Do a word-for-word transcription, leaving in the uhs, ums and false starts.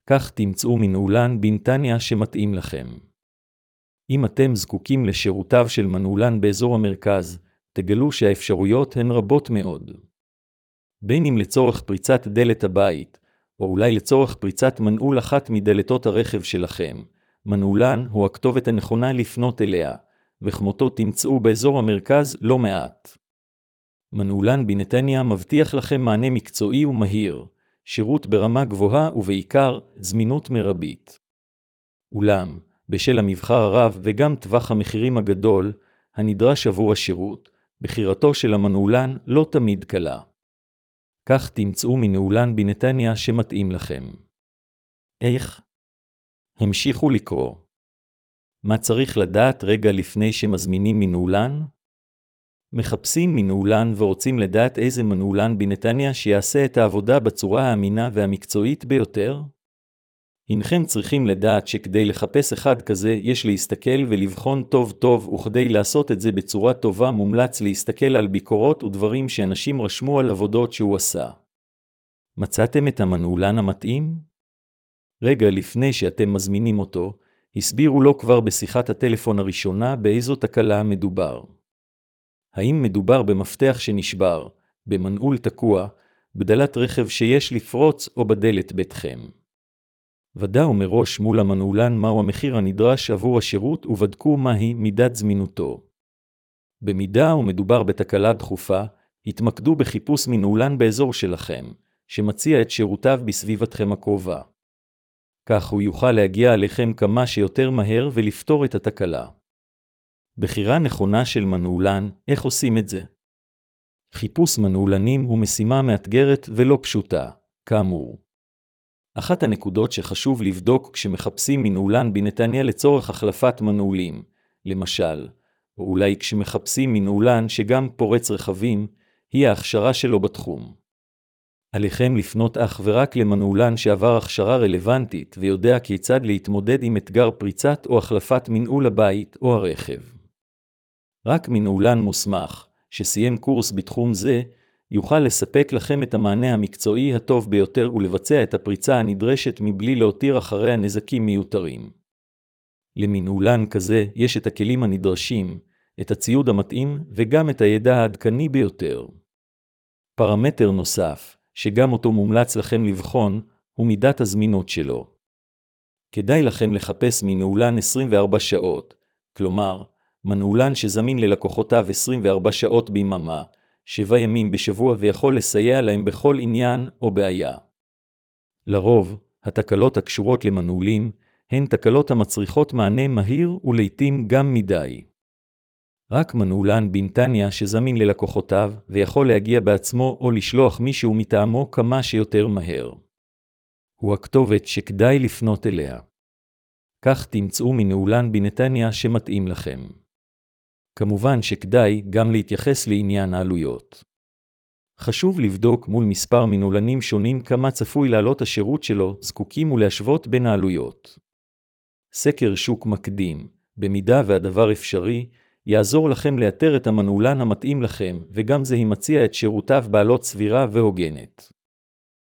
כך תמצאו מנעולן בנתניה שמתאים לכם. אם אתם זקוקים לשירותיו של מנעולן באזור המרכז, תגלו שהאפשרויות הן רבות מאוד. בין אם לצורך פריצת דלת הבית, או אולי לצורך פריצת מנעול אחת מדלתות הרכב שלכם, מנעולן הוא הכתובת הנכונה לפנות אליה, וכמותו תמצאו באזור המרכז לא מעט. מנעולן בנתניה מבטיח לכם מענה מקצועי ומהיר, שירות ברמה גבוהה ובעיקר זמינות מרבית. אולם, בשל המבחר הרב וגם טווח המחירים הגדול, הנדרש עבור השירות, בחירתו של המנעולן לא תמיד קלה. כך תמצאו מנעולן בנתניה שמתאים לכם. איך? המשיכו לקרוא. מה צריך לדעת רגע לפני שמזמינים מנעולן? מחפשים מנעולן ורוצים לדעת איזה מנעולן בנתניה שיעשה את העבודה בצורה האמינה והמקצועית ביותר? הנכם צריכים לדעת שכדי לחפש אחד כזה יש להסתכל ולבחון טוב טוב, וכדי לעשות את זה בצורה טובה מומלץ להסתכל על ביקורות ודברים שאנשים רשמו על עבודות שהוא עשה. מצאתם את המנעולן המתאים? רגע לפני שאתם מזמינים אותו, הסבירו לו כבר בשיחת הטלפון הראשונה באיזו תקלה מדובר. האם מדובר במפתח שנשבר, במנעול תקוע, בדלת רכב שיש לפרוץ או בדלת ביתכם? ודאו מראש מול המנעולן מהו המחיר הנדרש עבור השירות ובדקו מהי מידת זמינותו. במידה ומדובר בתקלה דחופה, התמקדו בחיפוש מנעולן באזור שלכם, שמציע את שירותיו בסביבתכם הקרובה. כך הוא יוכל להגיע אליכם כמה שיותר מהר ולפתור את התקלה. בחירה נכונה של מנעולן, איך עושים את זה? חיפוש מנעולנים הוא משימה מאתגרת ולא פשוטה, כאמור. אחת הנקודות שחשוב לבדוק כשמחפשים מנעולן בנתניה לצורך החלפת מנעולים, למשל, או אולי כשמחפשים מנעולן שגם פורץ רכבים, היא ההכשרה שלו בתחום. עליכם לפנות אך ורק למנעולן שעבר הכשרה רלוונטית ויודע כיצד להתמודד עם אתגר פריצת או החלפת מנעול הבית או הרכב. רק מנעולן מוסמך, שסיים קורס בתחום זה, יוכל לספק לכם את המענה המקצועי הטוב ביותר ולבצע את הפריצה הנדרשת מבלי להותיר אחריה נזקים מיותרים. למנעולן כזה יש את הכלים הנדרשים, את הציוד המתאים וגם את הידע העדכני ביותר. פרמטר נוסף, שגם אותו מומלץ לכם לבחון, הוא מידת הזמינות שלו. כדאי לכם לחפש מנעולן עשרים וארבע שעות, כלומר, מנעולן שזמין ללקוחותיו עשרים וארבע שעות ביממה, שבעה ימים בשבוע ויכול לסייע להם בכל עניין או בעיה. לרוב, התקלות הקשורות למנעולים הן תקלות המצריכות מענה מהיר ולעיתים גם מדי. רק מנעולן בנתניה שזמין ללקוחותיו ויכול להגיע בעצמו או לשלוח מישהו מטעמו כמה שיותר מהר. הוא הכתובת שכדאי לפנות אליה. כך תמצאו מנעולן בנתניה שמתאים לכם. כמובן שכדאי גם להתייחס לעניין העלויות. חשוב לבדוק מול מספר מנעולנים שונים כמה צפוי לעלות השירות שלו, זקוקים ולהשוות בין העלויות. סקר שוק מקדים, במידה והדבר אפשרי, יעזור לכם לאתר את המנעולן המתאים לכם, וגם זה מציע את שירותיו בעלות סבירה והוגנת.